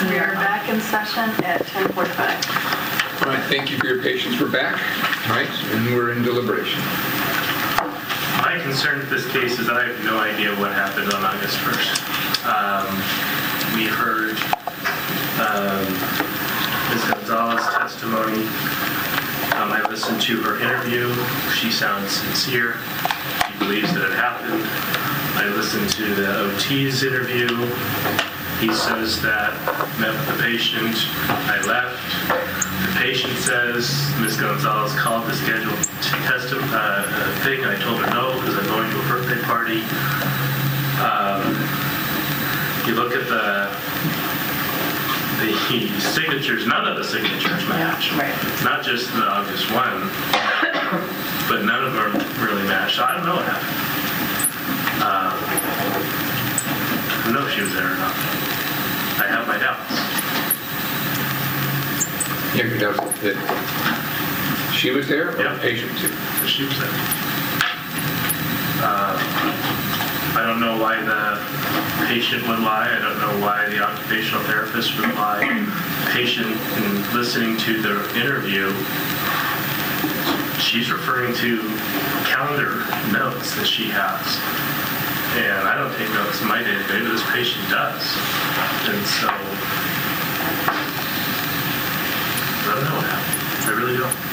We are back in session at 10:45. All right, thank you for your patience. We're back, all right, and we're in deliberation. My concern with this case is that I have no idea what happened on August 1st. We heard Ms. Gonzalez's testimony. I listened to her interview. She sounds sincere. She believes that it happened. I listened to the OT's interview. He says that met with the patient. I left. The patient says Ms. Gonzalez called to schedule thing. I told her no because I'm going to a birthday party. You look at the signatures. None of the signatures match. Right. Not just the August 1, but none of them really match. So I don't know what happened. I don't know if she was there or not. I have my doubts. You have your doubts that she was there or Yeah. the patient was there? She was there. I don't know why the patient would lie. I don't know why the occupational therapist would lie. Patient, in listening to the interview, she's referring to calendar notes that she has. And I don't take notes in my day-to-day, but this patient does. And so, I don't know what happened. I really don't.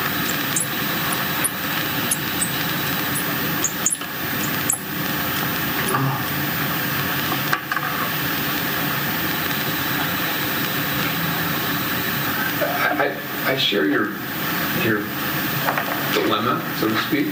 I share your dilemma, so to speak.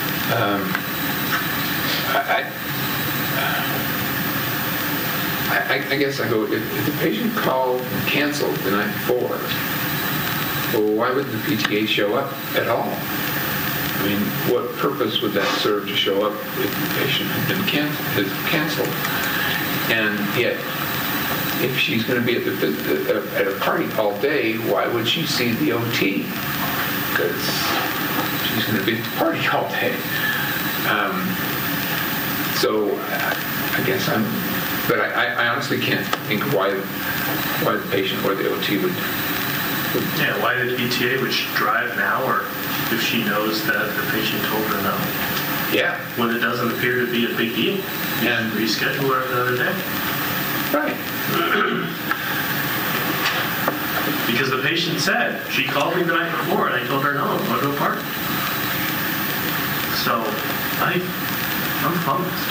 I guess I go, if the patient called and canceled the night before, well, why wouldn't the PTA show up at all? I mean, what purpose would that serve to show up if the patient had been canceled? And yet, if she's going to be at a party all day, why would she see the OT? Because she's going to be at the party all day. So I guess but I honestly can't think of why the patient or the OT would. Yeah, why the PTA would drive an hour if she knows that the patient told her no? Yeah. When it doesn't appear to be a big deal. And reschedule her another day. Right. Because the patient said, she called me the night before and I told her no, I'm going to a party. So, I'm bummed.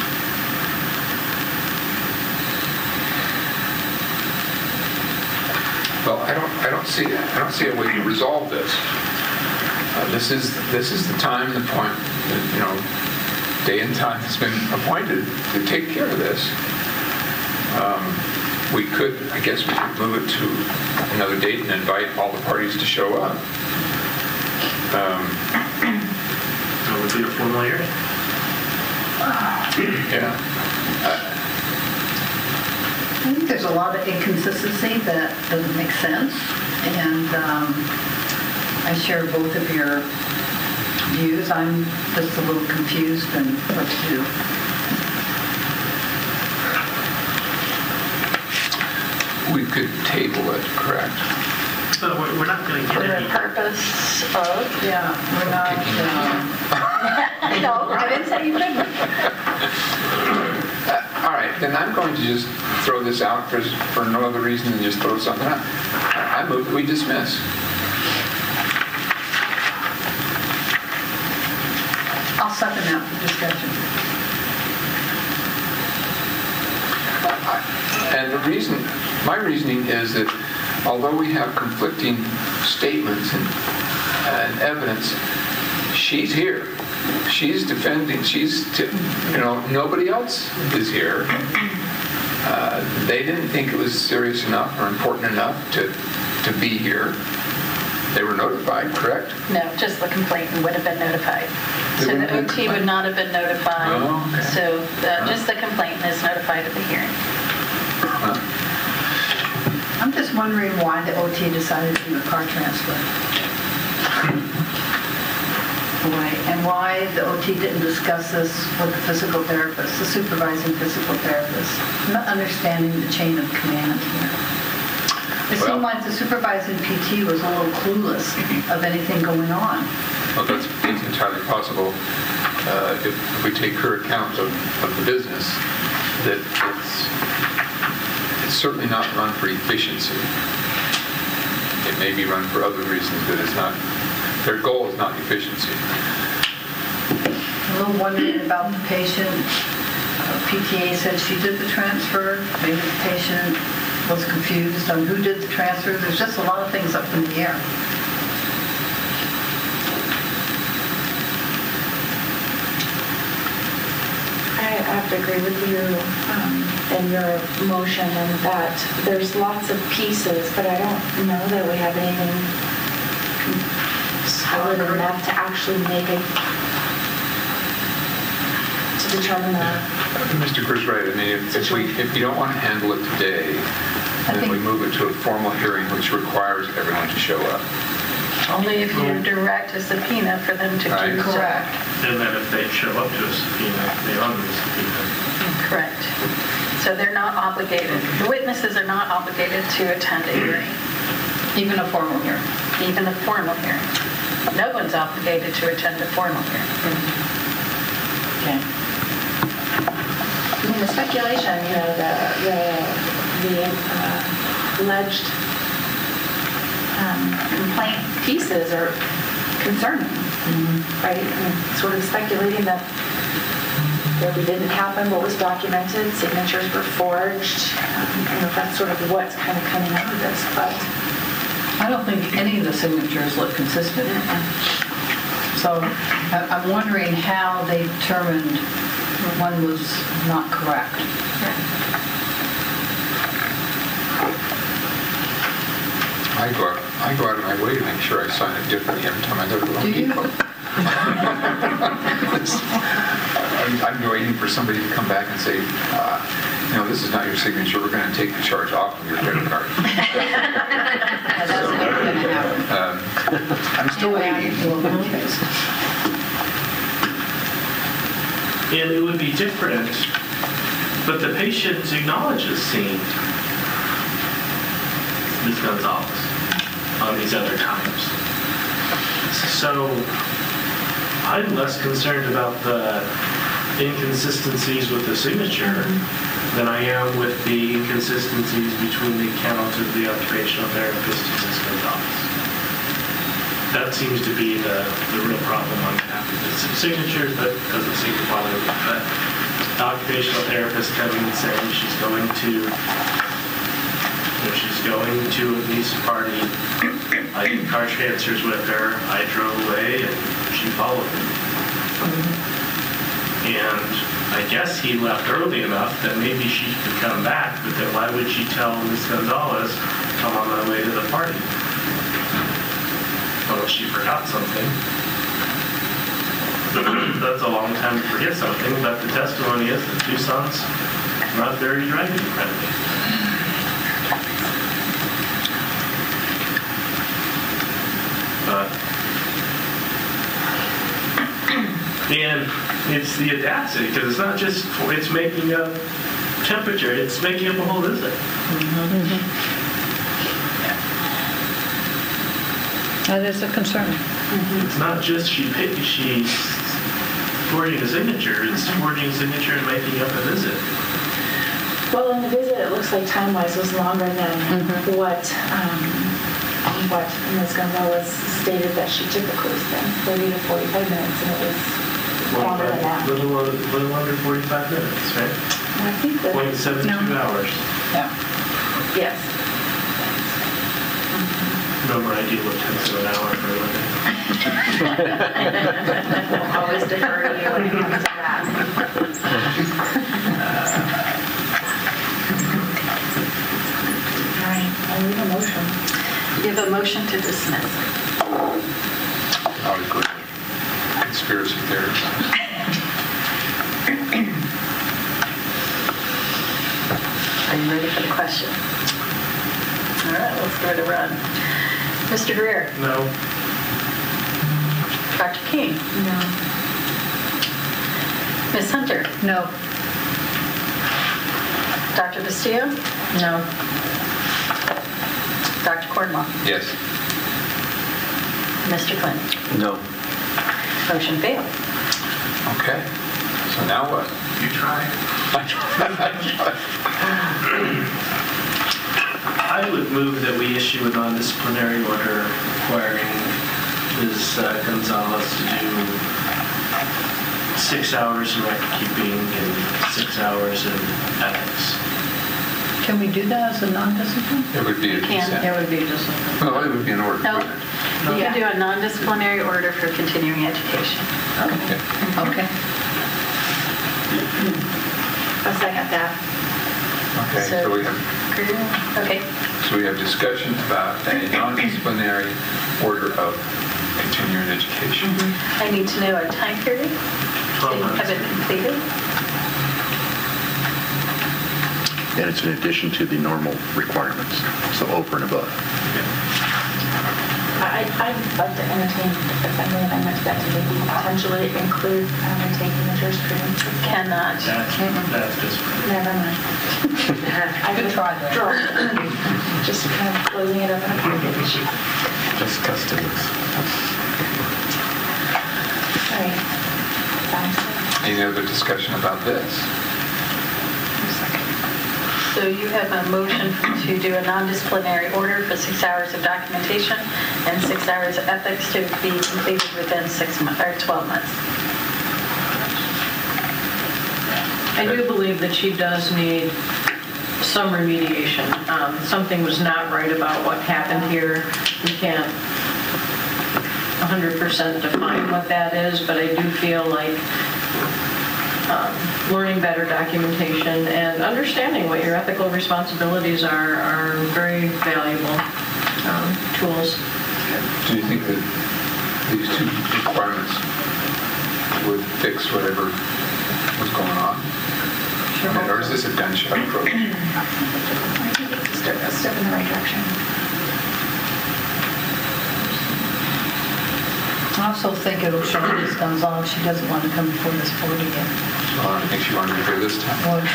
Well, I don't see a way to resolve this. This is the time and the point, day and time has been appointed to take care of this. I guess we could move it to another date and invite all the parties to show up. That would be a formal hearing. Yeah. I think there's a lot of inconsistency that doesn't make sense, and I share both of your views. I'm just a little confused on what to do. We could table it, correct? So we're not going to For get the any. purpose of... Yeah, we're not. No, I didn't say you couldn't. All right, then I'm going to just throw this out for no other reason than just throw something out. I move that we dismiss. I'll second that for discussion. And my reasoning is that although we have conflicting statements and evidence, she's here. She's defending. Nobody else is here. They didn't think it was serious enough or important enough to be here. They were notified, correct? No, just the complainant would have been notified. So the OT would not have been notified. Oh, okay. So just the complainant is notified at the hearing. I'm just wondering why the OT decided to do a car transfer. And why the OT didn't discuss this with the physical therapist, the supervising physical therapist. I'm not understanding the chain of command here. It Well- seemed like the supervising PT was a little clueless of anything going on. Well, that's entirely possible. If we take her account of the business, that it's certainly not run for efficiency. It may be run for other reasons, but it's not, their goal is not efficiency. A little wondering about the patient. PTA said she did the transfer. Maybe the patient was confused on who did the transfer. There's just a lot of things up in the air. I have to agree with you in your motion and that there's lots of pieces, but I don't know that we have anything solid enough to actually make it, to determine that. Mr. Kerr's right. I mean, if you don't want to handle it today, then we move it to a formal hearing which requires everyone to show up. Only if you direct a subpoena for them to Right. do so. Correct. And then if they show up to a subpoena, they honor the subpoena. Correct. So they're not obligated. The witnesses are not obligated to attend a hearing, Even a formal hearing. even a formal hearing. No one's obligated to attend a formal hearing. Okay. I mean, the speculation, the alleged complaint pieces are concerning, right? I mean, sort of speculating that maybe didn't happen, what was documented, signatures were forged. That's sort of what's kind of coming out of this, but I don't think any of the signatures look consistent. So I'm wondering how they determined one was not correct. I go out of my way to make sure I sign it differently every time I go to Home Do you? Depot. I'm waiting for somebody to come back and say, this is not your signature. We're going to take the charge off of your credit card. That's never going to happen. I'm still waiting. And it would be different, but the patient acknowledges seeing Ms. Gonzalez on these other times. So I'm less concerned about the inconsistencies with the signature than I am with the inconsistencies between the account of the occupational therapist and Ms. Gonzalez. That seems to be the real problem I'm having with the signatures, but doesn't seem to bother me. But the occupational therapist coming and saying she's going to a niece party. I did car transfers with her. I drove away and she followed me. And I guess he left early enough that maybe she could come back, but then why would she tell Ms. Gonzalez, come on my way to the party? Well, she forgot something. That's a long time to forget something, but the testimony is that Tucson's not very driving friendly. And it's the audacity, because it's not just, it's making up temperature, it's making up a whole visit. That is a concern. It's not just she's forging a signature, it's forging a signature and making up a visit. well, in the visit, it looks like time-wise was longer than what Ms. Gonzalez stated that she typically spent, 30 to 45 minutes, and it was longer than that. Little under 45 minutes, right? I think that, 0.72 hours. Yeah. yes. No more idea what tenths of an hour for a living. I'll always defer to you when it comes to that. All right, I need a motion. You have a motion to dismiss. I would agree. Conspiracy theories. Are you ready for the question? All right, let's give it a run. Mr. Greer, No. Dr. King, No. Ms. Hunter, No. Dr. Bastillo, No. Cornwell. Yes. Mr. Clinton. No. Motion failed. Okay. So now what? You try. I would move that we issue a non-disciplinary order requiring Ms. Gonzalez to do 6 hours in record keeping and 6 hours in ethics. Can we do that as a non-discipline? It would be a You can. consent. It would be discipline. Well, it would be an order. No. wouldn't it? You can do a non-disciplinary order for continuing education. Okay. Okay. I'll second that. Okay, so we have Okay. discussion about a non-disciplinary order of continuing education. I need to know a time period. 12 months. Have it completed? And it's in addition to the normal requirements, so over and above. I'd like to entertain a friendly amendment to that to maybe potentially include taking the jurisprudence. Cannot. That's just. Never mind. I Good try, though. Draw. Just kind of closing it up in a package. Just customs. Sorry. Sounds good. Any other discussion about this? So you have a motion to do a non-disciplinary order for 6 hours of documentation and 6 hours of ethics to be completed within 6 months or 12 months. I do believe that she does need some remediation. Something was not right about what happened here. We can't 100% define what that is, but I do feel like learning better documentation and understanding what your ethical responsibilities are very valuable tools. Do you think that these two requirements would fix whatever was going on? I mean, or is this a gunshot approach? I think it's a step in the right direction. I also think it'll show Ms. Gonzalez she doesn't want to come before this board again. Well, I think she wanted to hear this time. Well,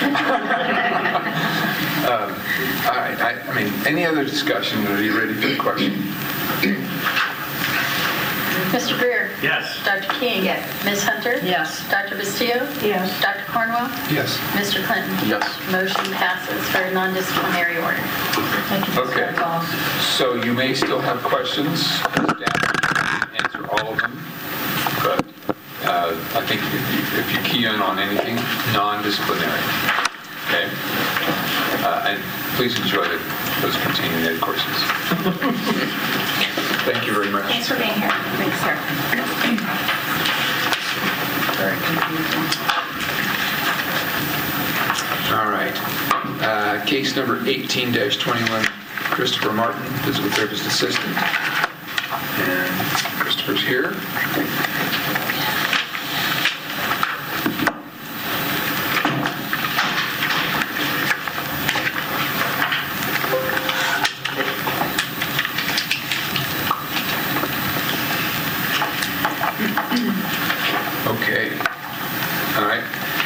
All right. I mean, any other discussion? Are you ready for the question? Mr. Greer? Yes. Dr. King? Yes. Ms. Hunter? Yes. Dr. Bastillo? Yes. Dr. Cornwell? Yes. Mr. Clinton? Yes. Motion passes for a non-disciplinary order. thank you, Ms. Okay. Gonzalez. So you may still have questions. Staff can answer all of them. But I think if you key in on anything, non-disciplinary. Okay? And please enjoy those continuing ed courses. Thank you very much. Thanks for being here. Thanks, sir. Very confusing. All right. Case number 18-21, Christopher Martin, physical therapist assistant. And Christopher's here. Okay. All right.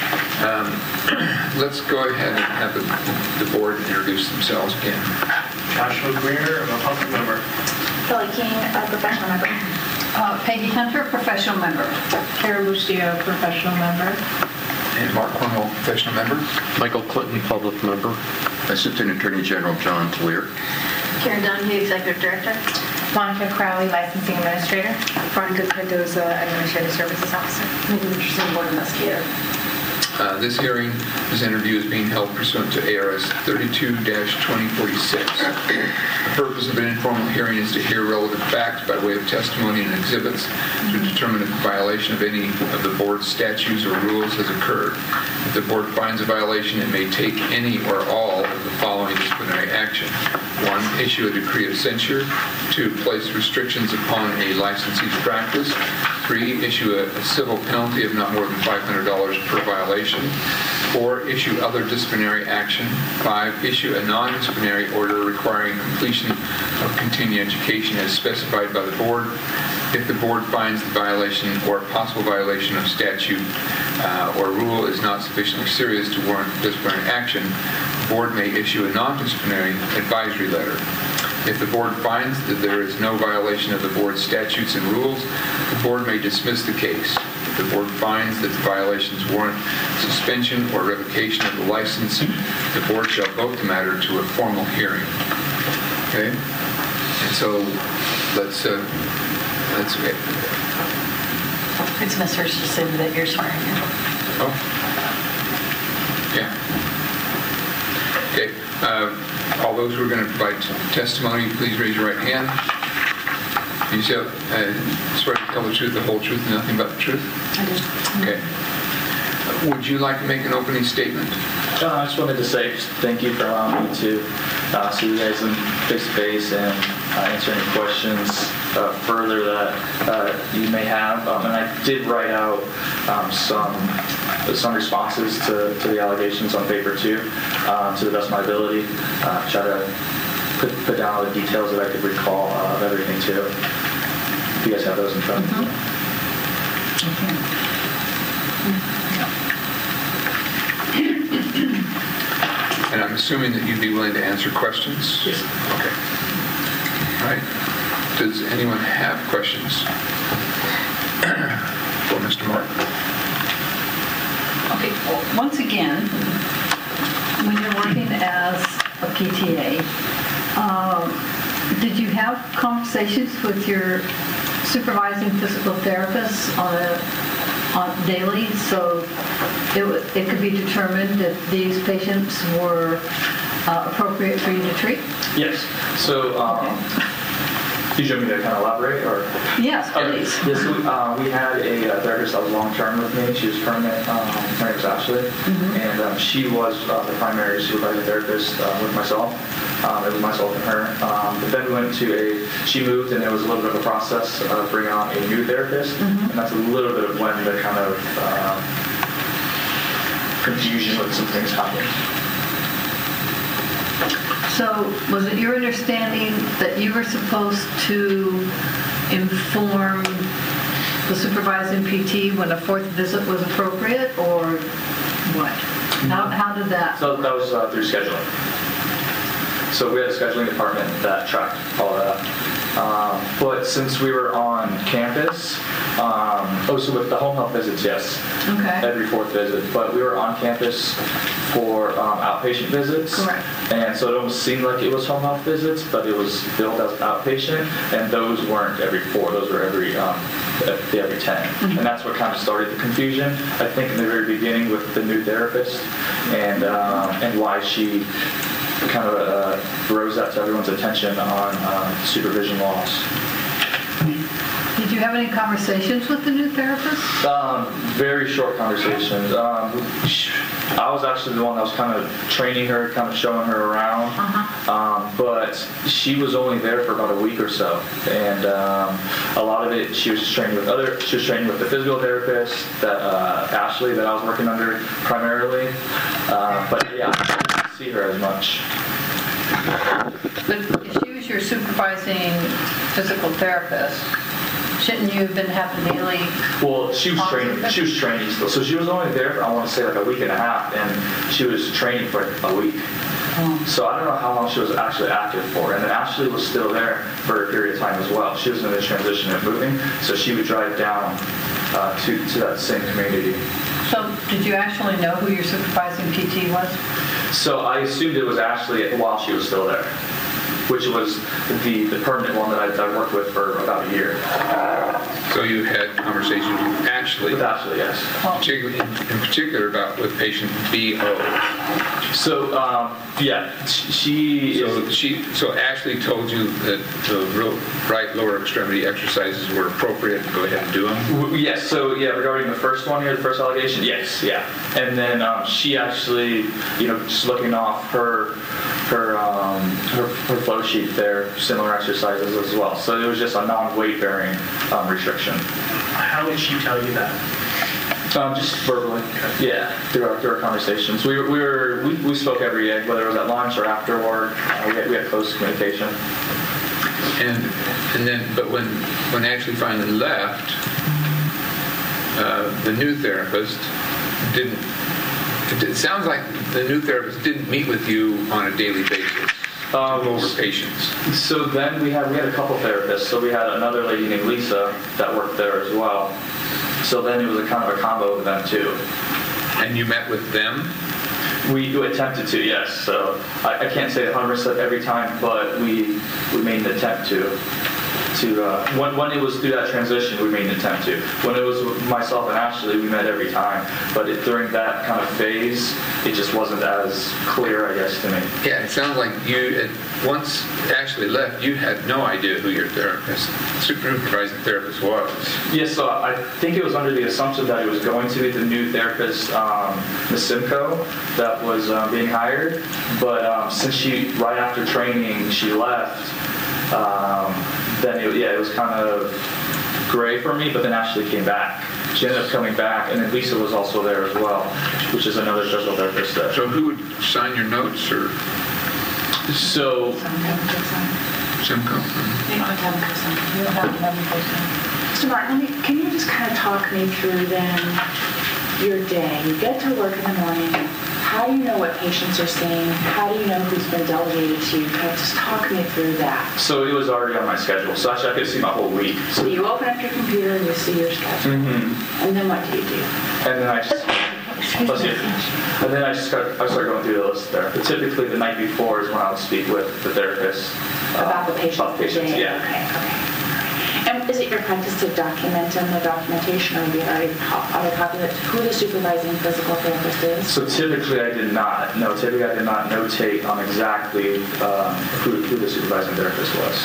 Let's go ahead and have the board introduce themselves again. Joshua Greer, I'm a public member. Kelly King, a professional member. Peggy Hunter, professional member. Kara Bustillo, professional member. And Mark Cornwell, professional member. Michael Clinton, public member. Assistant Attorney General John Talier. Karen Donahue, Executive Director. Monica Crowley, Licensing Administrator. Veronica Cardoza, Administrative Services Officer. Maybe interesting board investigator. This hearing, this interview is being held pursuant to ARS 32-2046. The purpose of an informal hearing is to hear relevant facts by way of testimony and exhibits to determine if a violation of any of the board's statutes or rules has occurred. If the board finds a violation, it may take any or all of the following disciplinary action. 1, issue a decree of censure. 2, place restrictions upon a licensee's practice. 3, issue a civil penalty of not more than $500 per violation. 4, issue other disciplinary action. 5, issue a non-disciplinary order requiring completion of continuing education as specified by the board. If the board finds the violation or possible violation of statute or rule is not sufficiently serious to warrant disciplinary action, the board may issue a non-disciplinary advisory letter. If the board finds that there is no violation of the board's statutes and rules, the board may dismiss the case. If the board finds that the violations warrant suspension or revocation of the license, the board shall vote the matter to a formal hearing. Okay? And so let's It's Ms. Hurst that you're swearing in. Oh. Yeah. Okay. All those who are going to provide testimony, please raise your right hand. You swear to tell the truth, the whole truth, and nothing but the truth? I do. Okay. Would you like to make an opening statement? I just wanted to say thank you for allowing me to see you guys in face-to-face and answer any questions further that you may have. And I did write out some responses to the allegations on paper too, to the best of my ability. Try to put down all the details that I could recall of everything too. If you guys have those in front of you. And I'm assuming that you'd be willing to answer questions? Yes. Okay. All right. Does anyone have questions for Mr. Martin? Okay, well, once again, when you're working as a PTA, did you have conversations with your supervising physical therapist on daily, so it could be determined that these patients were appropriate for you to treat? Yes. So, did you want me to kind of elaborate, or? Yes, please. Yes, we had a therapist that was long-term with me. She was permanent. Her name was Ashley, and she was the primary supervising therapist with myself. It was myself and her. But then we went to she moved, and it was a little bit of a process of bringing on a new therapist, and that's a little bit of when the kind of confusion with some things happened. So was it your understanding that you were supposed to inform the supervising PT when a fourth visit was appropriate, or what? How did that? So that was through scheduling. So we had a scheduling department that tracked all of that. But since we were on campus, so with the home health visits, yes. Okay. Every fourth visit. But we were on campus for outpatient visits. Correct. And so it almost seemed like it was home health visits, but it was billed as outpatient, and those weren't every 4. Those were every 10. And that's what kind of started the confusion, I think, in the very beginning with the new therapist, and why she kind of rose that to everyone's attention on supervision laws. Did you have any conversations with the new therapist? Very short conversations. I was actually the one that was kind of training her, kind of showing her around. But she was only there for about a week or so, and a lot of it she was training with She was training with the physical therapist that Ashley that I was working under primarily. But yeah, I didn't see her as much. But if she was your supervising physical therapist, shouldn't you have been having daily? Well, she was training still. So she was only there for, I want to say, like a week and a half, and she was training for a week. So I don't know how long she was actually active for. And then Ashley was still there for a period of time as well. She was in the transition of moving, so she would drive down to that same community. So did you actually know who your supervising PT was? So I assumed it was Ashley while she was still there, which was the permanent one that I worked with for about a year. So you had conversations with Ashley? With Ashley, yes. In particular about with patient BO. So, yeah, So Ashley told you that the right lower extremity exercises were appropriate to go ahead and do them? Yes, so yeah, regarding the first one here, the first allegation, yes, yeah. And then she actually, just looking off her flow sheet there, similar exercises as well. So it was just a non-weight bearing restriction. How did she tell you that? Just verbally, yeah, through our conversations. We spoke every day, whether it was at lunch or after work. We had close communication. And then, but when Ashley finally left, the new therapist didn't. It sounds like the new therapist didn't meet with you on a daily basis. to go over patients? So then we had a couple therapists. So we had another lady named Lisa that worked there as well. So then it was a kind of a combo of them too. And you met with them? We attempted to, yes. So I can't say 100% every time, but we made an attempt to. When it was through that transition, we made an attempt to. When it was with myself and Ashley, we met every time. But during that kind of phase, it just wasn't as clear, I guess, to me. Yeah, it sounds like you, once Ashley left, you had no idea who your supervising therapist was. Yes, so I think it was under the assumption that it was going to be the new therapist, Ms. Simcoe, that was being hired. But since right after training, she left, then it was kind of gray for me, but then Ashley came back. She ended up coming back, and then Lisa was also there as well, which is another physical therapist there. So who would sign your notes, or So, Simcoe? Mr. Martin, can you just kind of talk me through then your day? You get to work in the morning. How do you know what patients are seeing? How do you know who's been delegated to you? Kind of just talk me through that. so it was already on my schedule, so actually I could see my whole week. So you open up your computer and you see your schedule. Mm-hmm. And then what do you do? And then I just... Let's see. And then I started going through the list there. But typically the night before is when I would speak with the therapist. About the patient. About the patients, yeah. Okay. And is it your practice to document in the documentation, or do you already copy it? Who the supervising physical therapist is? So typically I did not. No, typically I did not notate on exactly who the supervising therapist was.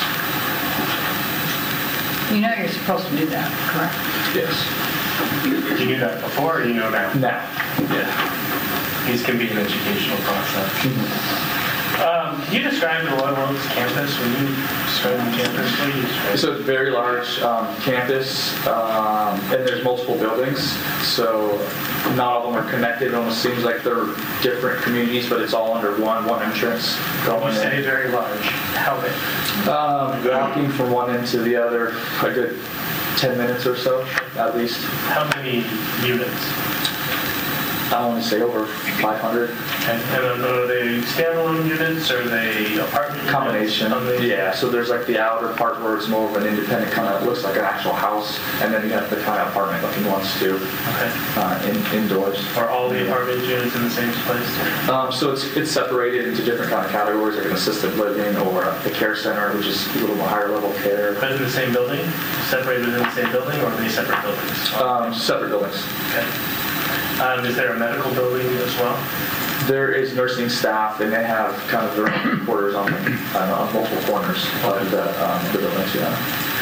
You know you're supposed to do that, correct? Yes. You knew that before, or you know now? Now. Yeah. These can be an educational process. Can you describe the Royal Oaks campus? When you describe the campus, what do you describe? So it's a very large campus, and there's multiple buildings. So not all of them are connected. It almost seems like they're different communities, but it's all under one entrance. When you say very large, how big? Walking from one end to the other, a good 10 minutes or so, at least. How many units? I want to say over 500. And are they standalone units, or are they apartment Combination. units? Yeah, so there's like the outer part where it's more of an independent kind of, looks like an actual house, and then you have the kind of apartment looking ones too, Okay. indoors. Are all the apartment units in the same place? So it's separated into different kind of categories, like an assisted living or the care center, which is a little more higher level care. But in the same building? Separated within the same building, or are they separate buildings? Separate buildings. Okay. Is there a medical building as well? There is nursing staff, and they have kind of their own quarters on multiple corners of the buildings, yeah.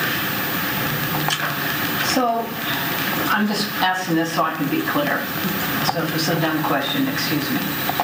So I'm just asking this so I can be clear. So if it's a dumb question, excuse me.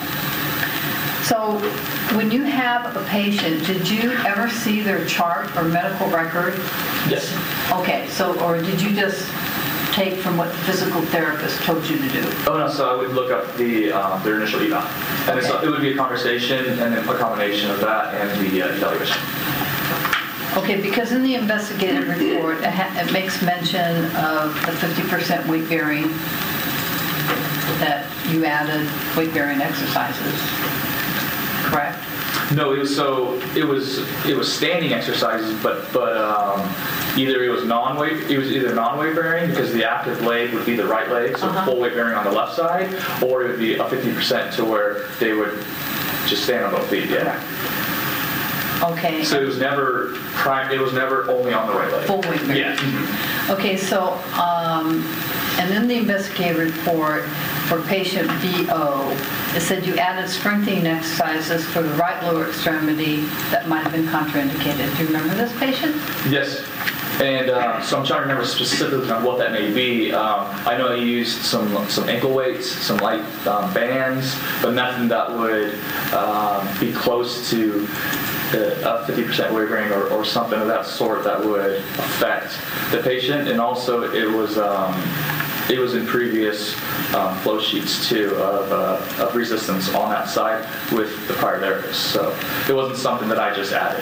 So when you have a patient, did you ever see their chart or medical record? Yes. Okay, so, or did you just take from what the physical therapist told you to do? Oh no, so I would look up their initial eval. And Okay. it would be a conversation and then a combination of that and the evaluation. Okay, because in the investigative report, it makes mention of the 50% weight bearing, that you added weight bearing exercises, correct? No, it was standing exercises, but either it was either non-weight bearing because the active leg would be the right leg, so full weight bearing on the left side, or it would be a 50% to where they would just stand on both feet. Yeah. Okay. So it was never only on the right leg. Full weight bearing. Yeah. Mhm. Okay, so, and in the investigative report for patient VO, it said you added strengthening exercises for the right lower extremity that might have been contraindicated. Do you remember this patient? Yes. And so I'm trying to remember specifically on what that may be. I know I used some ankle weights, some light bands, but nothing that would be close to a 50% weight bearing or something of that sort that would affect the patient. And also it was in previous flow sheets too of resistance on that side with the prior therapist. So it wasn't something that I just added.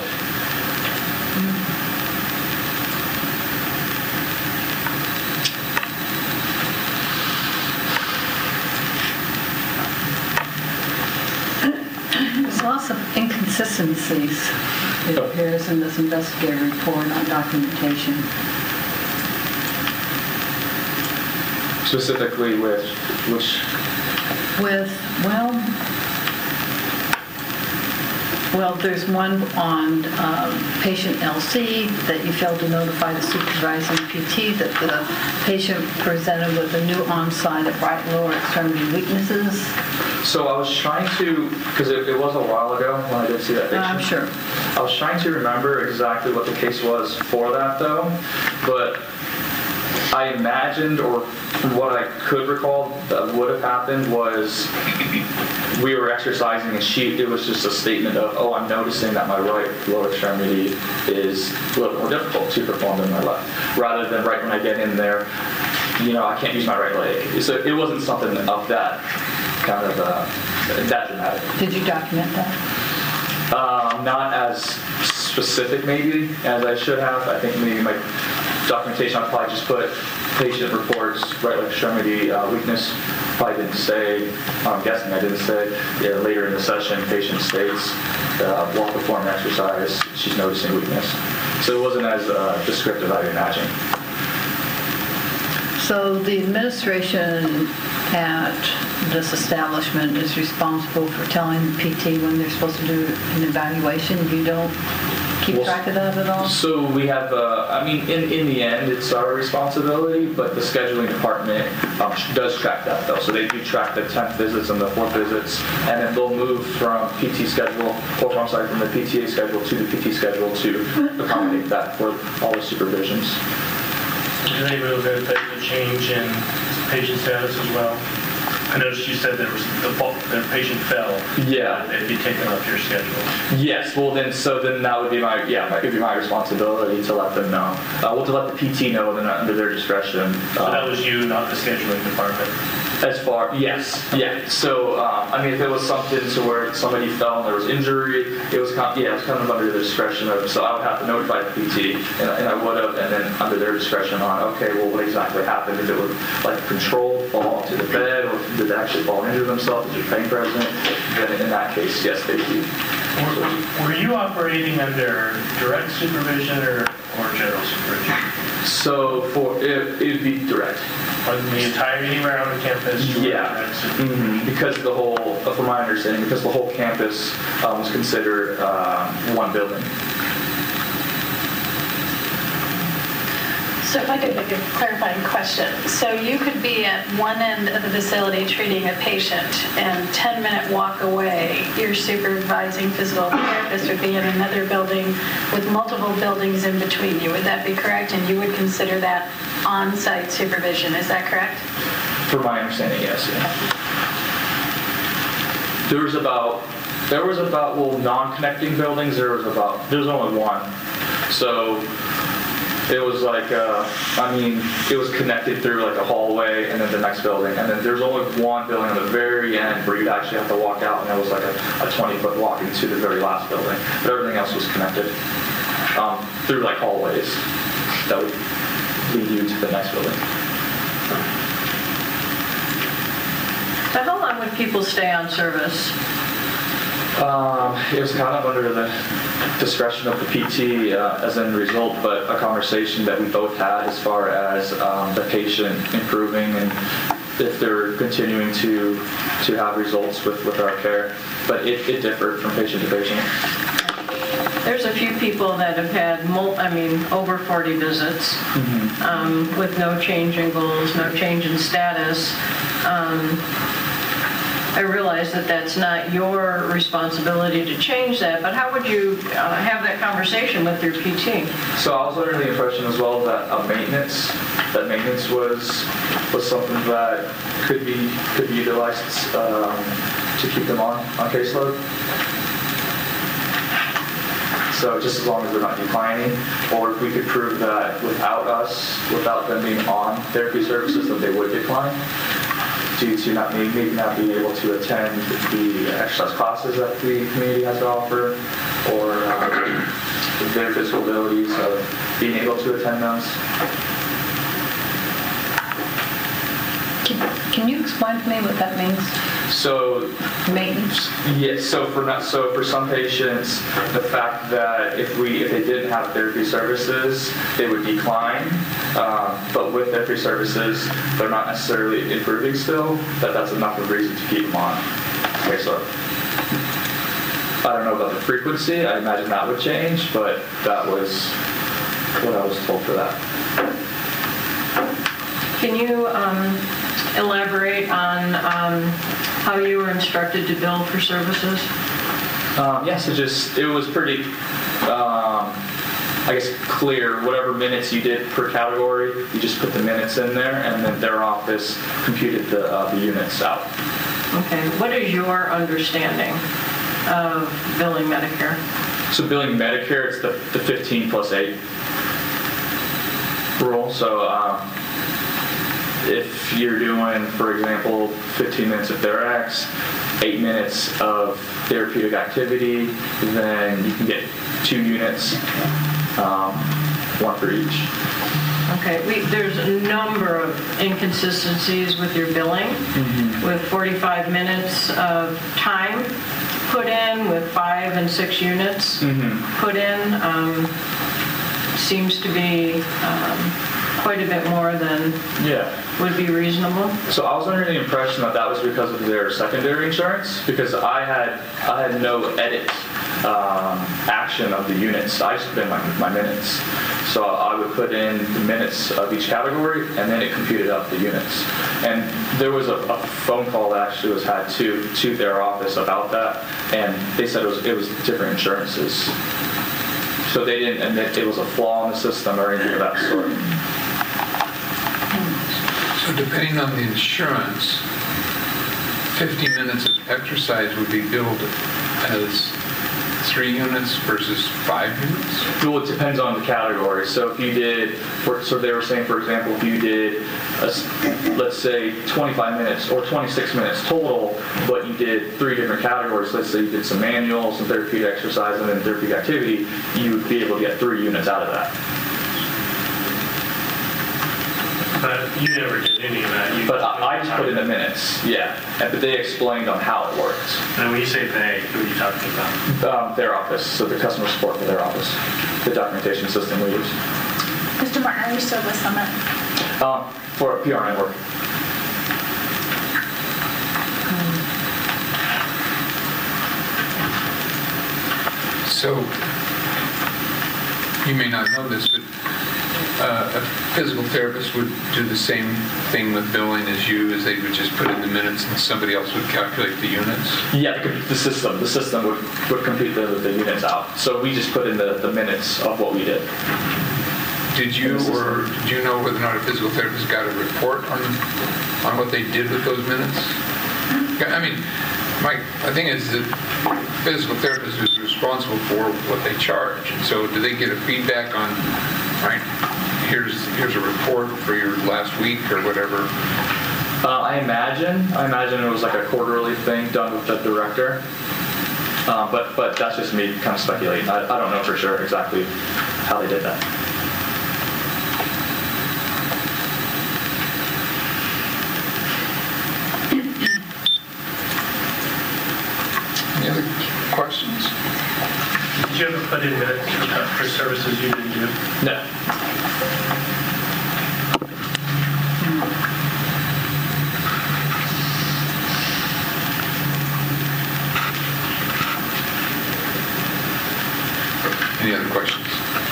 There's lots of inconsistencies, it appears in this investigative report on documentation. Specifically with which? Well, there's one on patient LC that you failed to notify the supervising PT that the patient presented with a new onset of right lower extremity weaknesses. So I was trying to, because it was a while ago when I did see that patient. I'm sure. I was trying to remember exactly what the case was for that though, but I imagined, or from what I could recall that would have happened was we were exercising and it was just a statement of, oh, I'm noticing that my right lower extremity is a little more difficult to perform than my left. Rather than right when I get in there, I can't use my right leg. So it wasn't something of that kind of, that dramatic. Did you document that? Not as specific maybe as I should have. I think maybe my documentation, I'd probably just put patient reports, right leg extremity weakness. Probably didn't say, I'm guessing I didn't say, later in the session, patient states, while performing exercise, she's noticing weakness. So it wasn't as descriptive, I imagine. So the administration at this establishment is responsible for telling the PT when they're supposed to do an evaluation. You don't keep track of that at all? So we have, in the end, it's our responsibility, but the scheduling department does track that though. So they do track the 10th visits and the 4th visits, and then they'll move from from the PTA schedule to the PT schedule to accommodate that for all the supervisions. Do they move if there's a change in patient status as well? I noticed you said the patient fell. Yeah. It'd be taken off your schedule. Yes. Well, then that would be my responsibility to let them know. To let the PT know, then under their discretion. So that was you, not the scheduling department. Yes. So, if it was something to where somebody fell and there was injury, it was kind of under the discretion of, so I would have to notify the PT, and I would have, and then under their discretion on, okay, well, what exactly happened? If it was like controlled fall onto the bed, or did they actually fall injure themselves? Is there pain present? Then in that case, yes, they do. Were you operating under direct supervision or general supervision? So it would be direct. On the entirety around the campus? Because the whole, from my understanding, because the whole campus was considered one building. So if I could make a clarifying question. So you could be at one end of the facility treating a patient, and 10-minute walk away, your supervising physical therapist would be in another building with multiple buildings in between you. Would that be correct? And you would consider that on-site supervision. Is that correct? From my understanding, yes. Yeah. There was about non-connecting buildings, there was only one. So it was like, it was connected through like a hallway and then the next building. And then there's only one building at the very end where you'd actually have to walk out, and it was like a 20-foot walk into the very last building. But everything else was connected through like hallways that would lead you to the next building. So how long would people stay on service? It was kind of under the discretion of the PT as a result, but a conversation that we both had as far as the patient improving and if they're continuing to have results with our care. But it differed from patient to patient. There's a few people that have had, over 40 visits with no change in goals, no change in status. I realize that that's not your responsibility to change that, but how would you have that conversation with your PT? So I was under the impression as well that maintenance was something that could be utilized to keep them on caseload. So just as long as they're not declining, or if we could prove that without them being on therapy services, that they would decline due to maybe not being able to attend the exercise classes that the community has to offer, or their physical abilities of being able to attend those. Can you explain to me what that means? So Maintenance? yes, so for some patients, the fact that if they didn't have therapy services, they would decline. But with therapy services, they're not necessarily improving still. That's enough of a reason to keep them on. Okay, so I don't know about the frequency. I imagine that would change, but that was what I was told for that. Can you elaborate on how you were instructed to bill for services? Yes, it was pretty, I guess, clear. Whatever minutes you did per category, you just put the minutes in there, and then their office computed the units out. Okay. What is your understanding of billing Medicare? So billing Medicare, it's the 15 plus 8 rule. So if you're doing, for example, 15 minutes of Therax, 8 minutes of therapeutic activity, then you can get 2 units, 1 for each. Okay, there's a number of inconsistencies with your billing, with 45 minutes of time put in, with 5 and 6 units put in. Seems to be quite a bit more than would be reasonable. So I was under the impression that that was because of their secondary insurance, because I had no edit action of the units. I just put in my minutes. So I would put in the minutes of each category, and then it computed up the units. And there was a phone call that actually was had to their office about that, and they said it was different insurances. So they didn't admit it was a flaw in the system or anything of that sort. So depending on the insurance, 50 minutes of exercise would be billed as 3 units versus 5 units? Well, it depends on the category. So if you did, so they were saying, for example, if you did, let's say 25 minutes or 26 minutes total, but you did 3 different categories, let's say you did some manual, some therapeutic exercise, and then therapeutic activity, you would be able to get 3 units out of that. But you never did any of that. But I just put in the minutes, but they explained on how it worked. And when you say they, who are you talking about? Their office, so the customer support for their office, the documentation system we use. Mr. Martin, are you still with Summit? For PRN work. So, you may not know this, but a physical therapist would do the same thing with billing as you, as they would just put in the minutes and somebody else would calculate the units? Yeah, the system would compute the units out. So we just put in the minutes of what we did. Did you know whether or not a physical therapist got a report on what they did with those minutes? I mean, I think is that physical therapist is responsible for what they charge. And so do they get a feedback on, right, here's a report for your last week or whatever? I imagine it was like a quarterly thing done with the director. But that's just me kind of speculating. I don't know for sure exactly how they did that. Any other questions? Did you ever put in minutes for services you didn't do? No. Any other questions?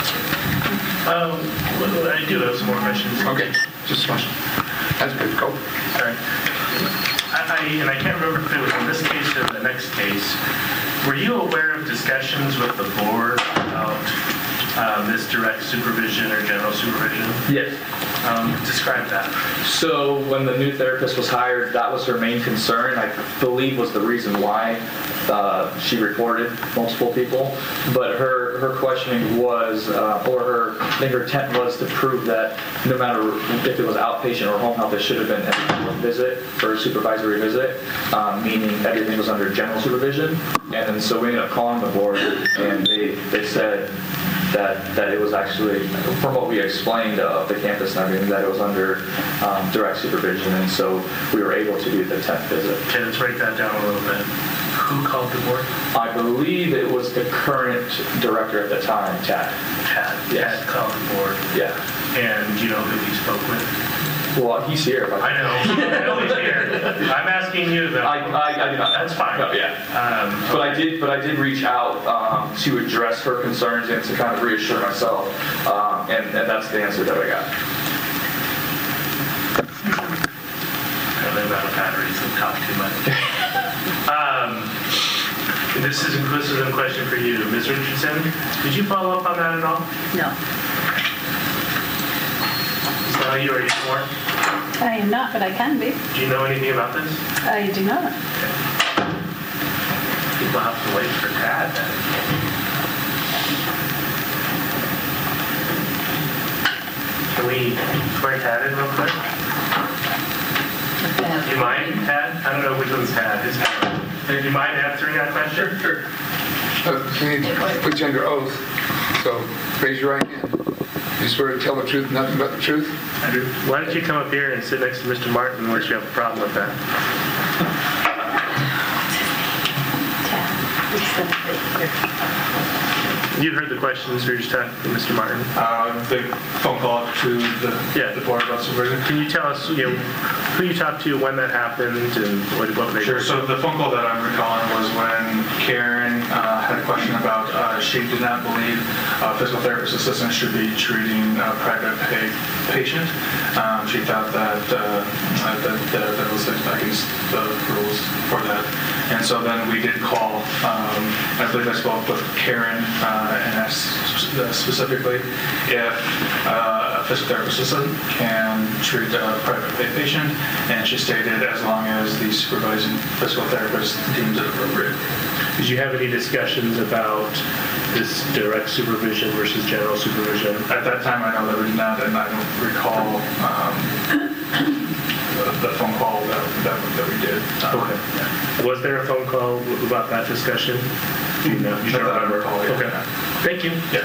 I do have some more questions. Okay, just one. That's good. Go. Sorry. I can't remember if it was in this case or the next case. Were you aware of discussions with the board about this direct supervision or general supervision? Yes. Describe that. So when the new therapist was hired, that was her main concern. I believe was the reason why she reported multiple people. But her questioning was, I think her intent was to prove that no matter if it was outpatient or home health, it should have been a visit or a supervisory visit, meaning everything was under general supervision. And so we ended up calling the board, and they said that it was actually, from what we explained of the campus and everything, that it was under direct supervision, and so we were able to do the 10th visit. Okay, let's break that down a little bit. Who called the board? I believe it was the current director at the time, Tad. Yes. Tad called the board. Yeah. And do you know who he spoke with? Well, he's here. I know he's here. I'm asking you though. I do not. That's fine. No, yeah. But I did reach out to address her concerns and to kind of reassure myself, and that's the answer that I got. I live out of batteries and talk too much. This is inclusive of a question for you, Ms. Richardson. Did you follow up on that at all? No. So you are you sworn? I am not, but I can be. Do you know anything about this? I do not. People have to wait for Tad then. Can we swear Tad in real quick? You mind, Tad? I don't know which one's Tad. Is Tad? Do you mind answering that question? Sure. We need to put you under oath, so raise your right hand. You swear to tell the truth, nothing but the truth? I do. Why don't you come up here and sit next to Mr. Martin unless you have a problem with that? You heard the questions we were just talking to Mr. Martin. The phone call to the board about supervision. Can you tell us, who you talked to, when that happened, and what they Sure. did? So the phone call that I'm recalling was when Karen had a question about she did not believe a physical therapist assistant should be treating a private pay patient. She thought that that was against the rules for that. And so then we did call. I believe I spoke with Karen and asked specifically if a physical therapist assistant can treat a private pay patient, and she stated as long as the supervising physical therapist deems it appropriate. Did you have any discussions about this direct supervision versus general supervision? At that time, I know that we did not, and I don't recall the phone call that we did. Okay. Yeah. Was there a phone call about that discussion? Do you know? You Not don't that I remember? recall, yeah. Okay. Thank you. Yeah.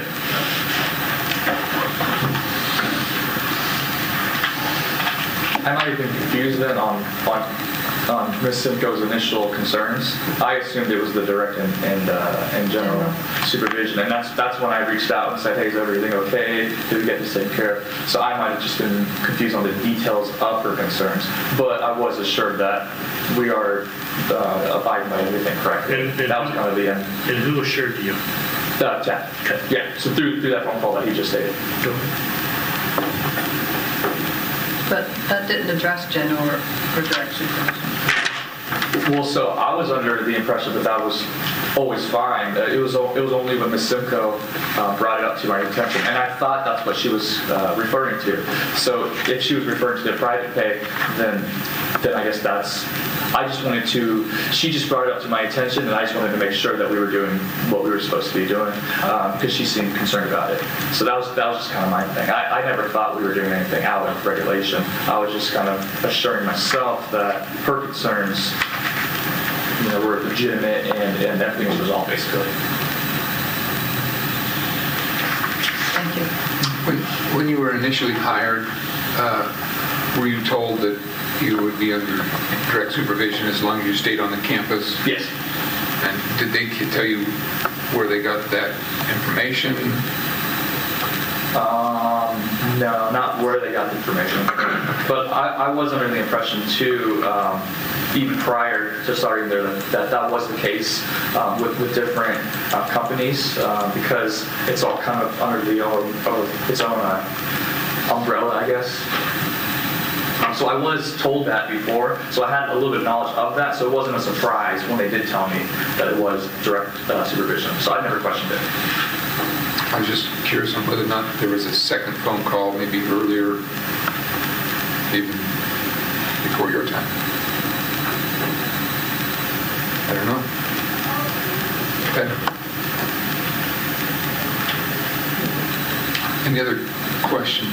I might have been confused then on Ms. Simcoe's initial concerns. I assumed it was the direct and general supervision, and that's when I reached out and said, hey, is everything okay? Did we get this taken care of? So I might have just been confused on the details of her concerns, but I was assured that we are abiding by everything correctly. And that was kind of the end. And who assured you? Chad. Okay. Yeah, so through that phone call that he just stated. But that didn't address general or direct supervision. Well, so I was under the impression that was always fine. It was only when Ms. Simcoe brought it up to my attention, and I thought that's what she was referring to. So if she was referring to the private pay, then I guess I just wanted to. She just brought it up to my attention, and I just wanted to make sure that we were doing what we were supposed to be doing because she seemed concerned about it. So that was just kind of my thing. I never thought we were doing anything out of regulation. I was just kind of assuring myself that her concerns, were legitimate and everything was resolved basically. Thank you. When you were initially hired, were you told that you would be under direct supervision as long as you stayed on the campus? Yes. And did they tell you where they got that information? No, not where they got the information. But I was under the impression too, even prior to starting there, that was the case with different companies because it's all kind of under its own umbrella, I guess. So I was told that before, so I had a little bit of knowledge of that, so it wasn't a surprise when they did tell me that it was direct supervision. So I never questioned it. I was just curious on whether or not there was a second phone call, maybe earlier, even before your time. I don't know. Okay. Any other questions?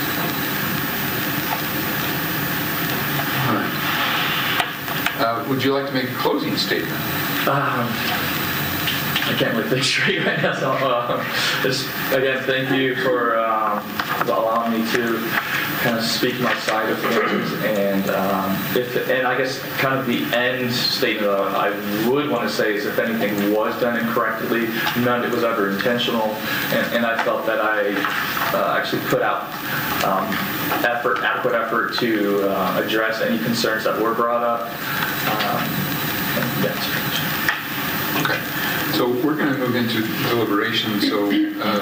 All right. Would you like to make a closing statement? I can't really think straight right now. So, just again, thank you for allowing me to kind of speak my side of things, and I guess kind of the end statement I would want to say is if anything was done incorrectly, none of it was ever intentional, and I felt that I actually put out adequate effort to address any concerns that were brought up. That's pretty much it. Okay. So we're going to move into deliberation, so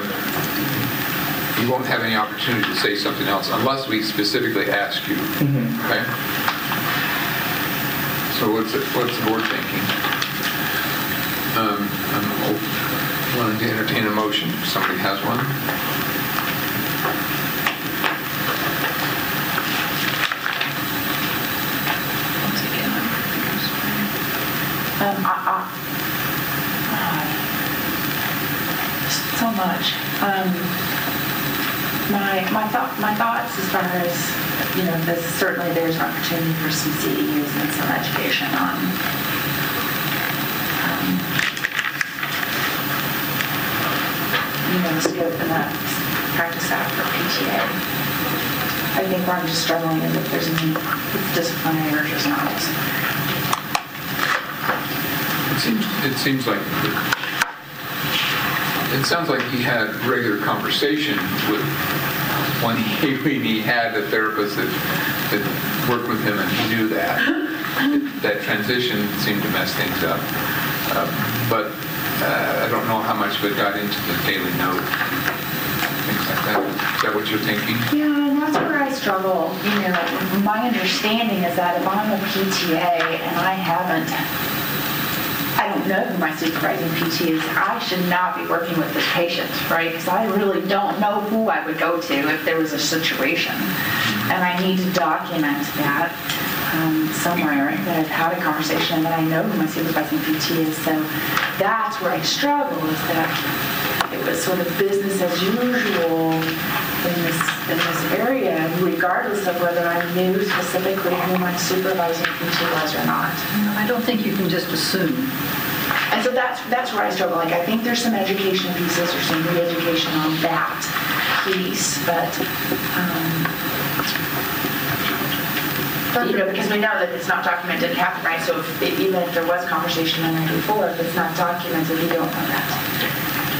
you won't have any opportunity to say something else unless we specifically ask you. Okay? So what's the board thinking? I'm willing to entertain a motion if somebody has one. So much. My thoughts as far as, certainly there's an opportunity for some CEUs and some education on the scope and that practice act for PTA. I think where I'm just struggling is if there's any disciplinary or just not. It sounds like he had regular conversation with when he had a therapist that worked with him, and he knew that. That transition seemed to mess things up. But I don't know how much of it got into the daily note, things like that. Is that what you're thinking? Yeah, and that's where I struggle. My understanding is that if I'm a PTA and I don't know who my supervising PT is, I should not be working with this patient, right? Because I really don't know who I would go to if there was a situation. And I need to document that somewhere, that I've had a conversation and that I know who my supervising PT is. So that's where I struggle, is that it was sort of business as usual in this area, regardless of whether I knew specifically who my supervising PT was or not. I don't think you can just assume. And so that's where I struggle. Like, I think there's some education pieces or some re-education on that piece, but because we know that it's not documented, it happened, right? So even if there was conversation in 94, if it's not documented, we don't know that.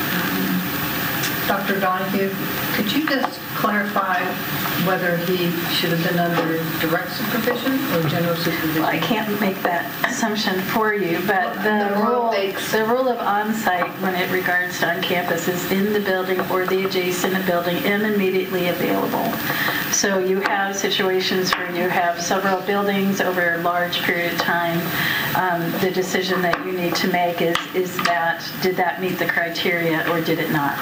Dr. Donahue, could you just clarify whether he should have been under direct supervision or general supervision? Well, I can't make that assumption for you, but the rule of on-site when it regards to on-campus is in the building or the adjacent building and immediately available. So you have situations where you have several buildings over a large period of time. The decision that you need to make is did that meet the criteria or did it not?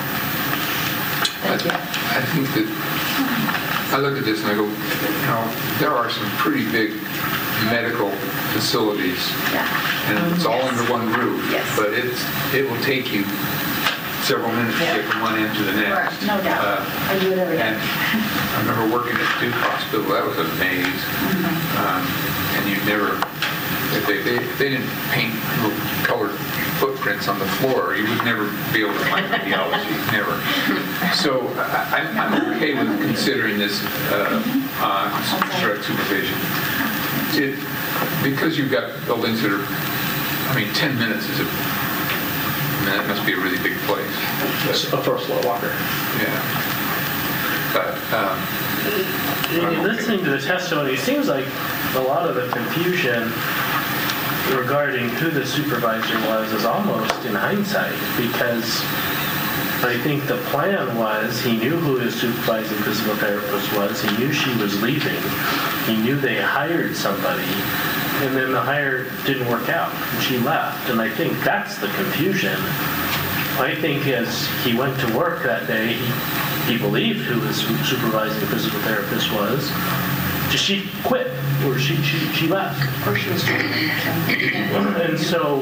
I think that I look at this and I go, there are some pretty big medical facilities, and it's all under one roof. Yes. But it will take you several minutes to get from one end to the next. No doubt. I do it every day. And I remember working at Duke Hospital. That was a maze, and you never. If they didn't paint little colored footprints on the floor, you would never be able to find radiology, never. So I'm okay with considering this direct supervision. Because you've got buildings that are, 10 minutes is that must be a really big place. It's a first floor walker. Yeah. But listening to the testimony, it seems like a lot of the confusion regarding who the supervisor was is almost in hindsight, because I think the plan was he knew who his supervising physical therapist was, he knew she was leaving, he knew they hired somebody, and then the hire didn't work out and she left. And I think that's the confusion. I think as he went to work that day, he believed who his supervising physical therapist was. She quit, or she left, Or she was training. and so.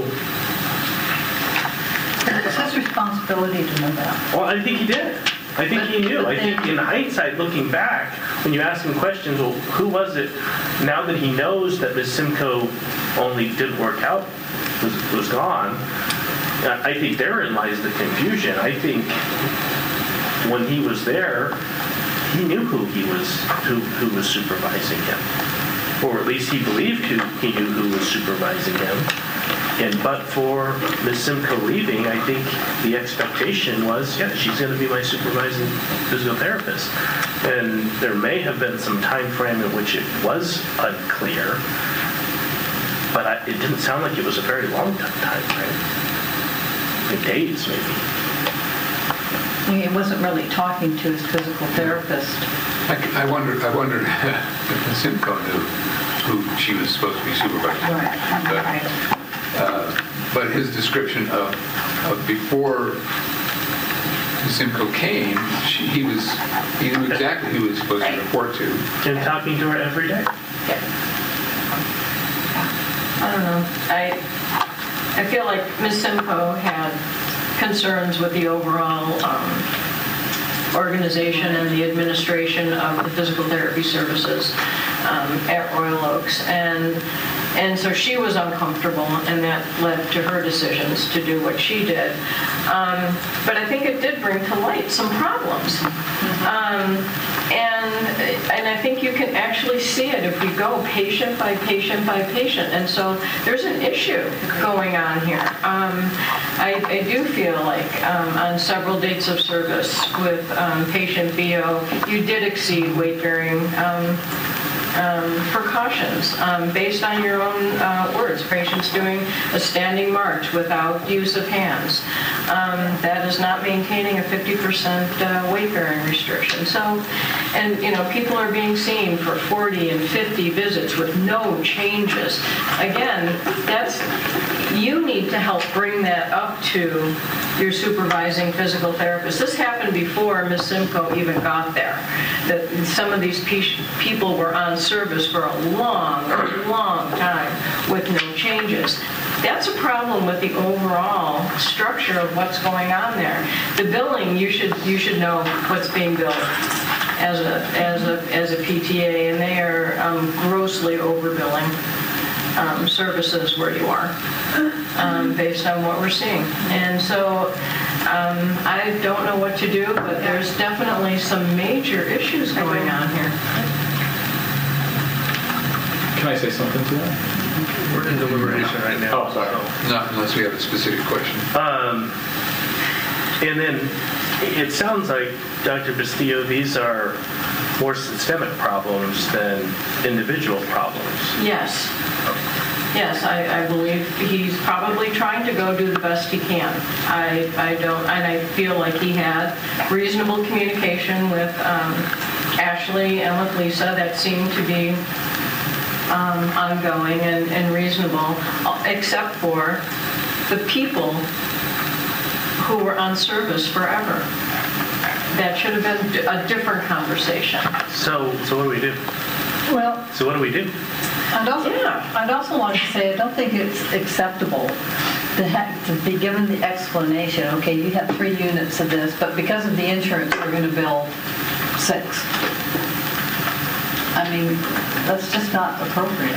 It's his responsibility to know that. Well, I think he did. I think he knew. I think in hindsight, looking back, when you ask him questions, well, who was it? Now that he knows that Ms. Simcoe only didn't work out, was gone, I think therein lies the confusion. I think when he was there, he knew who was supervising him, or at least he believed he knew who was supervising him. But for Ms. Simcoe leaving, I think the expectation was, yeah, she's going to be my supervising physical therapist. And there may have been some time frame in which it was unclear, but it didn't sound like it was a very long time frame. Like days, maybe. He wasn't really talking to his physical therapist. I wonder if Ms. Simcoe knew who she was supposed to be supervising. Right. But his description of before Simcoe came, he knew exactly who he was supposed to report to. And talking to her every day. I don't know. I feel like Ms. Simcoe had concerns with the overall organization and the administration of the physical therapy services at Royal Oaks. And so she was uncomfortable, and that led to her decisions to do what she did. But I think it did bring to light some problems. And I think you can actually see it if we go patient by patient by patient. And so there's an issue going on here. I do feel like on several dates of service with patient BO, you did exceed weight-bearing precautions based on your own words. Patients doing a standing march without use of hands. That is not maintaining a 50% weight-bearing restriction. So, and people are being seen for 40 and 50 visits with no changes. Again, you need to help bring that up to your supervising physical therapist. This happened before Ms. Simcoe even got there. That some of these people were on service for a long time with no changes. That's a problem with the overall structure of what's going on there. The billing, you should know what's being billed as a PTA, and they are grossly overbilling services where you are based on what we're seeing. And so I don't know what to do, but there's definitely some major issues going on here. Can I say something to that? We're in deliberation right now. Oh, sorry. Not unless we have a specific question. And then it sounds like, Dr. Bastillo, these are more systemic problems than individual problems. Yes. Yes, I believe he's probably trying to go do the best he can. I don't, and I feel like he had reasonable communication with Ashley and with Lisa that seemed to be ongoing and reasonable, except for the people who were on service forever. That should have been a different conversation. So what do we do? Well, So what do we do? I'd also want to say I don't think it's acceptable to be given the explanation, okay, you have 3 units of this, but because of the insurance, we're going to bill 6. I mean, that's just not appropriate.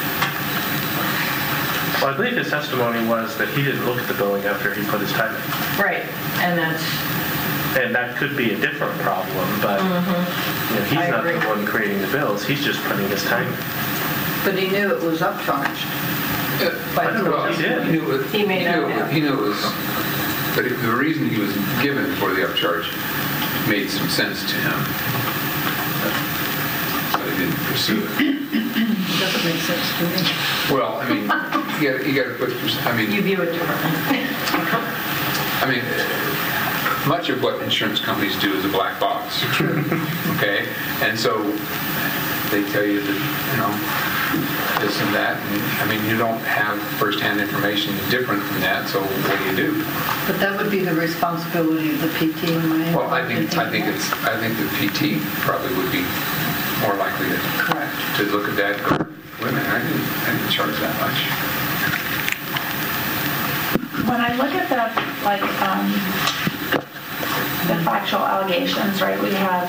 Well, I believe his testimony was that he didn't look at the billing after he put his time in. Right, and that could be a different problem, but he's I not agree. the one creating the bills. He's just putting his time in. But he knew it was upcharged. I don't know if he did. He may not have. He knew it was, but the reason he was given for the upcharge made some sense to him. So he didn't pursue it. Doesn't make sense to me. Well, I mean, you got to put, you view it differently. Much of what insurance companies do is a black box. Okay? And so they tell you that, this and that. And, you don't have firsthand information different from that, so what do? But that would be the responsibility of the PT in my opinion. Well, I think the PT probably would be more likely Correct. to look at that. Women, I didn't charge that much. When I look at the factual allegations, right, we have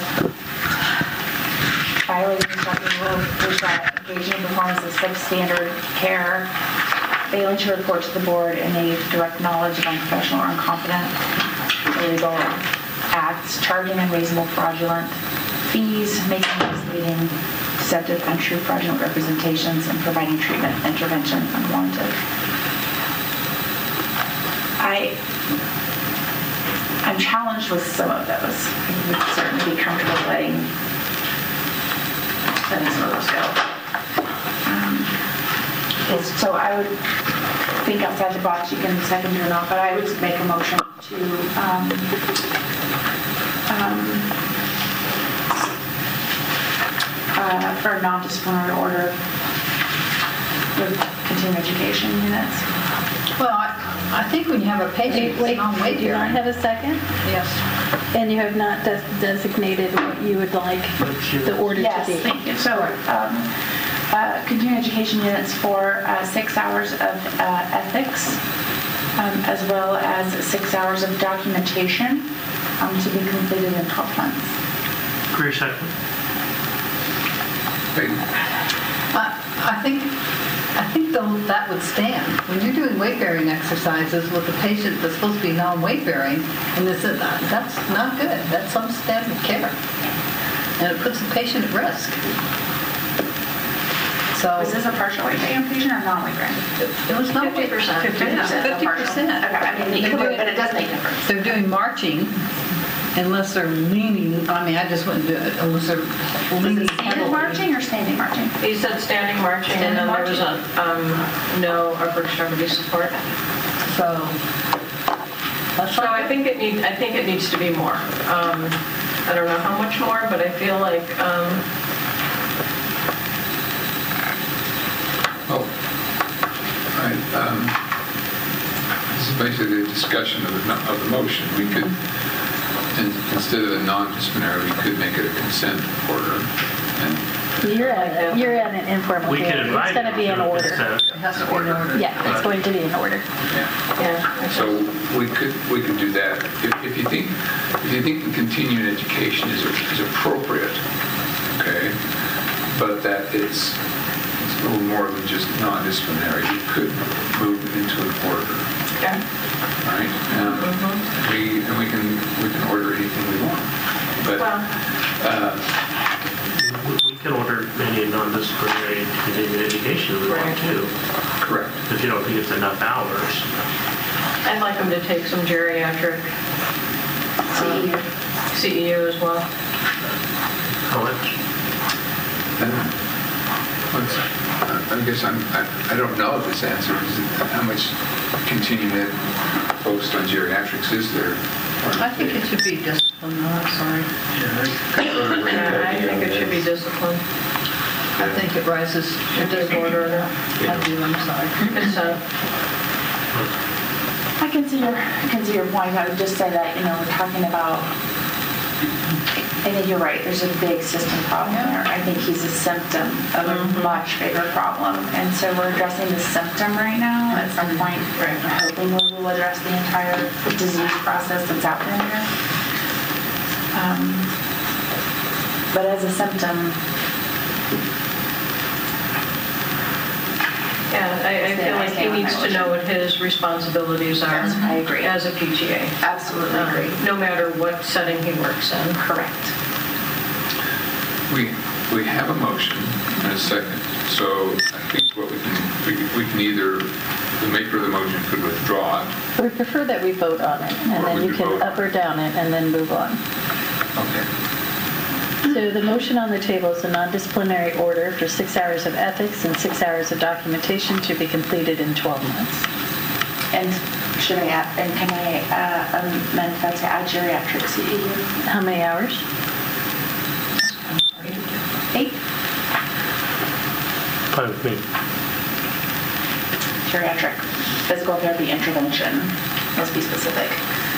violating Dr. Rules, there's that engaging in performance of substandard care, failing to report to the board any direct knowledge of unprofessional or incompetent illegal acts, charging unreasonable fraudulent fees, making misleading, deceptive, untrue, fraudulent representations, and providing treatment intervention unwarranted. I'm challenged with some of those. I would certainly be comfortable letting some of those go. So I would think outside the box. You can second it or not, but I would make a motion to for a non-disciplinary order with continuing education units. Well, I think when you have a patient Wait, on weight do you not have a second? Yes. And you have not designated what you would like the order to Yes, be? thank you. So, continuing education units for 6 hours of ethics, as well as 6 hours of documentation to be completed in 12 months. Career second. I think though that would stand. When you're doing weight-bearing exercises with a patient that's supposed to be non-weight-bearing, and that's not good. That's substandard care. And it puts the patient at risk. So Was this a partial weight bearing patient or non-weight bearing? it was not 50%. 50%. Okay, I mean, but it does make a difference. They're doing marching unless they're leaning. I mean, I just wouldn't do it unless they're leaning Standing heavily. marching or standing marching? He said standing marching, and then there was no upper extremity support. So that's So not I think it needs to be more. I don't know how much more, but I feel like this is basically a discussion of the motion. We could, instead of a non-disciplinary, we could make it a consent order. And You're at an informal We can hearing. invite It's going to be in order. It has to be in order. Yeah, it's going to be in order. yeah. So we could do that. If you think the continuing education is appropriate, okay, but that it's a little more than just non-disciplinary, we could move it into an order. Okay. Right? We can order anything we want. But We can order any non-disciplinary continuing education we want to, correct. if you don't think it's enough hours. I'd like him to take some geriatric CEU as well. How much? I guess I don't know this answer. How much continuing ed focused on geriatrics is there? I think it should be disciplined. No, I'm sorry. Yeah, I think it should be disciplined. I think it rises to disorder. I do. I'm sorry. It's I can see your point. I would just say that, we're talking about, I think you're right, there's a big system problem there. I think he's a symptom of a much bigger problem. And so we're addressing the symptom right now. At some point, we're hoping we'll address the entire disease process that's out there. But as a symptom, Yeah, I feel like he needs to know what his responsibilities are. I agree. As a PTA. absolutely agree. No matter what setting he works in. Correct. We have a motion and a second. So I think what we can either, the maker of the motion could withdraw it. We prefer that we vote on it, and Or then we you could can vote. up or down it, and then move on. Okay. So the motion on the table is a non-disciplinary order for 6 hours of ethics and 6 hours of documentation to be completed in 12 months. And can I amend that to add geriatric CEU? How many hours? 8. Fine with me. Geriatric physical therapy intervention. Let's be specific.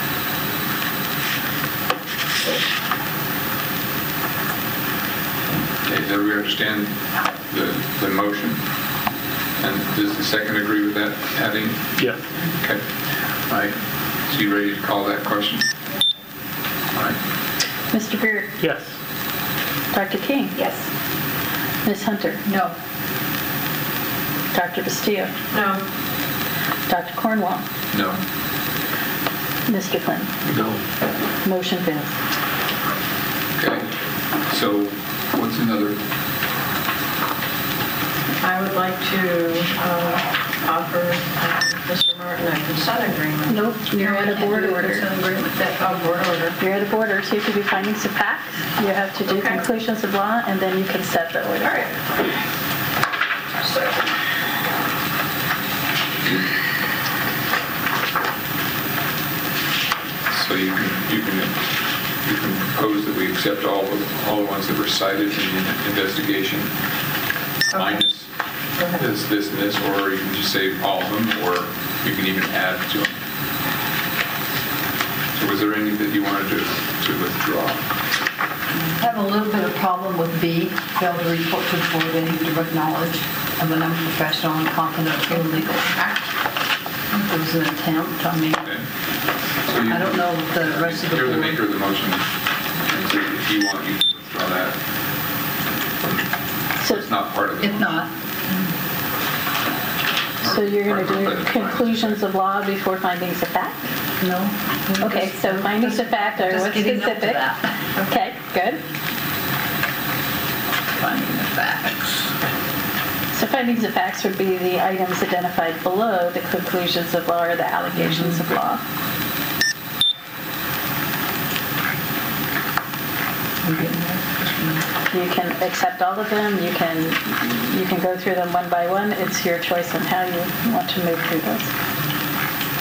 Okay, do we understand the motion? And does the second agree with that adding? Yeah. Okay. All right. So you ready to call that question? All right. Mr. Beard? Yes. Dr. King? Yes. Ms. Hunter? No. Dr. Bastillo? No. Dr. Cornwall? No. Mr. Flynn? No. Motion fails. Okay. So what's another? I would like to offer Mr. Martin a consent agreement. Nope, you're at a board order. Oh, board order. You're at a board order, so you have to do findings of fact. You have to do Okay. conclusions of law, and then you can set the order. All right. So, So you can propose that we accept all the ones that were cited in the investigation, minus this and this, or you can just say all of them, or you can even add to them. So was there any that you wanted to withdraw? I have a little bit of problem with B, failed to report to the board any direct knowledge of an unprofessional, incompetent, illegal act. It was an attempt, Okay. So I don't know if the rest of the You're the board. maker of the motion, and so if you want, you can withdraw that. So, It's not part of the If motion. not, so you're going Part to of do the conclusions of law before findings of fact? no. Okay, so findings of fact are Just what getting up to specific? that. Okay, good. Finding the facts. So findings of facts would be the items identified below the conclusions of law or the allegations of law. You can accept all of them. You can go through them one by one. It's your choice on how you want to move through those.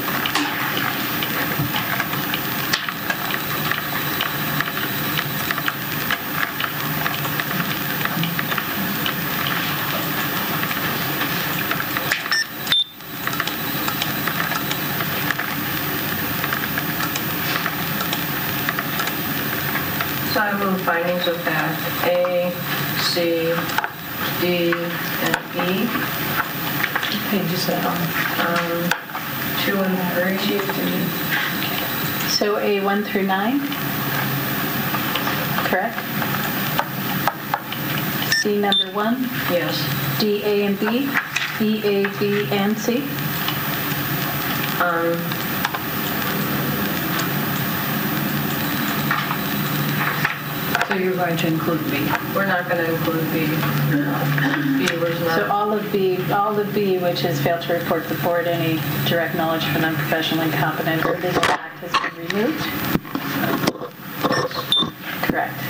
so I move findings of fact A, C, D, and E. What page is that on? 2 and 3. So A1 through 9, correct? C number 1, Yes. D, A, and B, E, A, B, and C. So you're going to include B. We're not going to include B. B was not. So all of B, which has failed to report to the board any direct knowledge of an unprofessional, incompetent, or illegal act has been removed? Correct.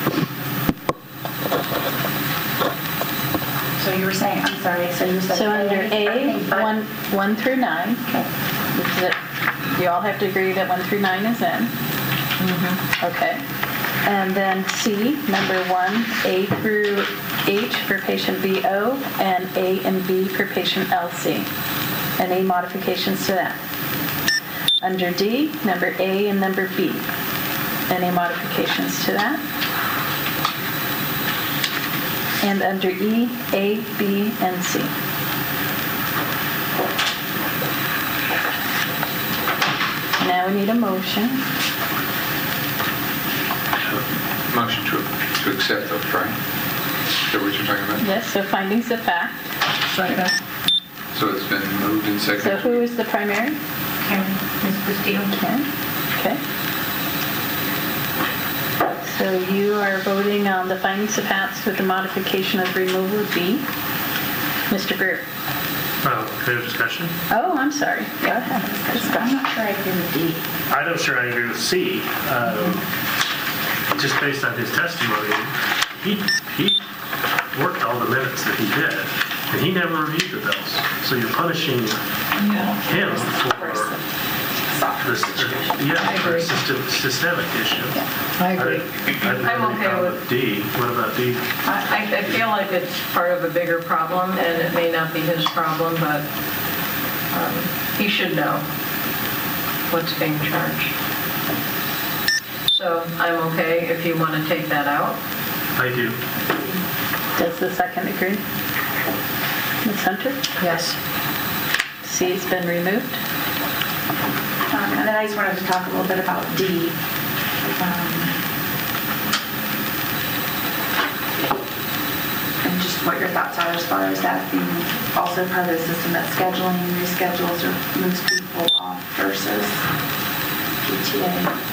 So you were saying, I'm sorry, so you said. So under A, everything but- 1 through 9, which is it, you all have to agree that 1 through 9 is in. Okay. And then C, number 1, A through H for patient BO, and A and B for patient LC. Any modifications to that? Under D, number A and number B. Any modifications to that? And under E, A, B, and C. Now we need a motion. Motion to accept those, right? Is that what you're talking about? Yes, so findings of fact. Second. So it's been moved and So seconded. who is the primary? Ms. Castillo? Ken. Okay. So you are voting on the findings of facts with the modification of removal of B. Mr. Greer. Can we have discussion? Oh, I'm sorry. Go ahead. I'm not sure I agree with D. I'm not sure I agree with C. Just based on his testimony, he worked all the minutes that he did, and he never reviewed the bills. So you're punishing him for this, for a systemic issue. I agree. I'm okay with D. What about D? I feel like it's part of a bigger problem, and it may not be his problem, but he should know what's being charged. So I'm okay if you want to take that out. I do. Does the second agree? Ms. Hunter? Yes. C's been removed. And then I just wanted to talk a little bit about D. And just what your thoughts are as far or is that being also part of the system that scheduling, reschedules, or moves people off versus PTA?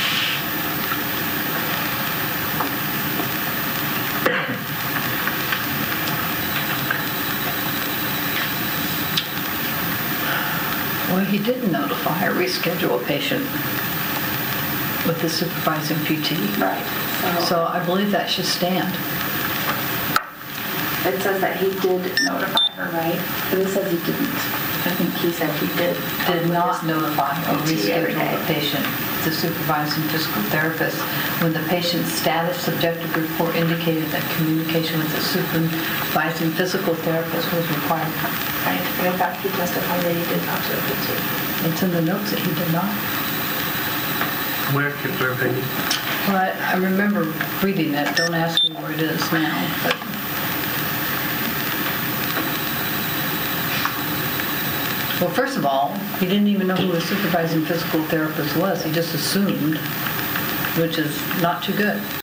Well, he didn't notify or reschedule a patient with the supervising PT. Right. So I believe that should stand. It says that he did notify her, right? But it says he didn't. I think he said he did. Did not notify or PT every reschedule day. the patient, the supervising physical therapist, when the patient's status subjective report indicated that communication with the supervising physical therapist was required. Right. And in fact, he testified that he did talk to the PT. It's in the notes that he did not. Where, Peggy? Well, I remember reading it. Don't ask me where it is now, but well, first of all, he didn't even know who a supervising physical therapist was. He just assumed, which is not too good.